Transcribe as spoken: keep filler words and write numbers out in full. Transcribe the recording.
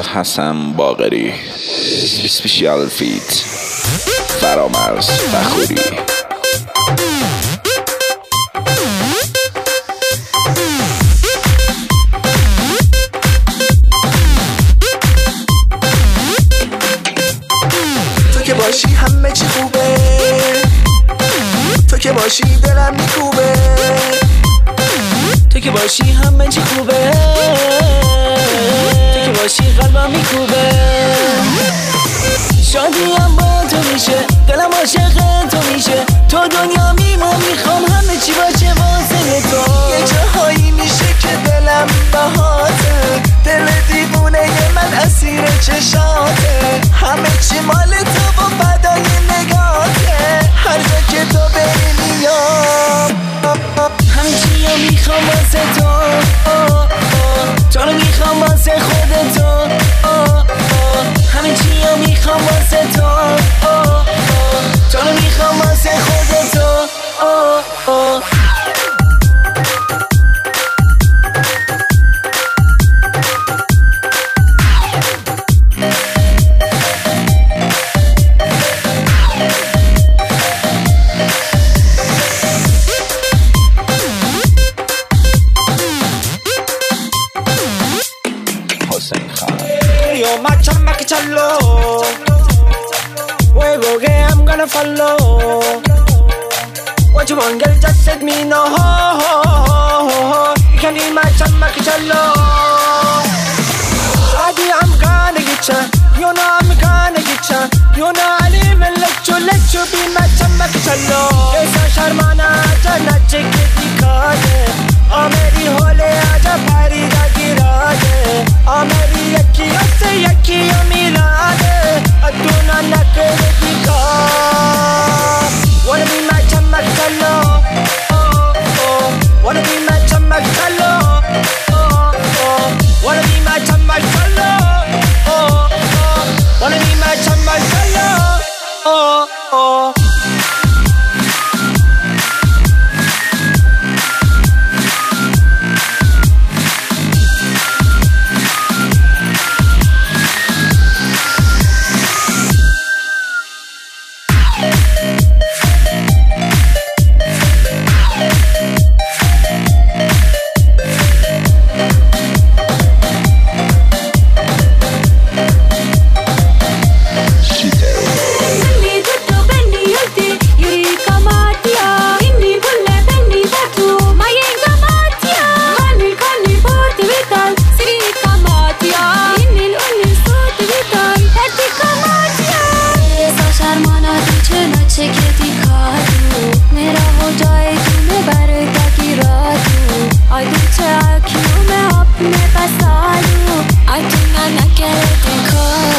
حسن باقری، اسپیشیال فیت فرامرز فخوری. تو که باشی همه چی خوبه، تو که باشی دلم میکوبه، تو که باشی همه چی خوبه، تو که باشی قلبم میکوبه. شادیم با تو میشه، دلم عاشق تو میشه، تو دنیا میمون میخوام همه چی باشه واسه تو. یه جاهایی میشه که دلم بهاته، دل دیوونه من اسیر چشاته، همه چی مال تو و فدای نگاته، هر جا که تو بری میام، همه چی رو میخوام واسه تو، تو رو میخوام واسه خودتو، همه چی رو میخوام واسه تو، تو رو میخوام واسه خودتو. Yo, my chamba que chalo, juego que I'm gonna follow. What you want, girl? Just let me know. You can be my chamba que chalo. Shadi, I'm gonna get ya. You know I'm gonna get ya. You know I'll even let you, let you be my chamba que chalo. Esa sharmana, jana cheke dikha de. Oh, meri hole aaja bhari da gira de. Oh, meri yakkiyon se yakkiyon mila de. Aduna na kare dikha. Wanna be my chamak chalo. Oh, oh. Wanna be my chamak chalo. Oh, oh. Wanna be my chamak chalo. Oh, oh. Wanna be my chamak chalo. Oh, oh. I do not get it,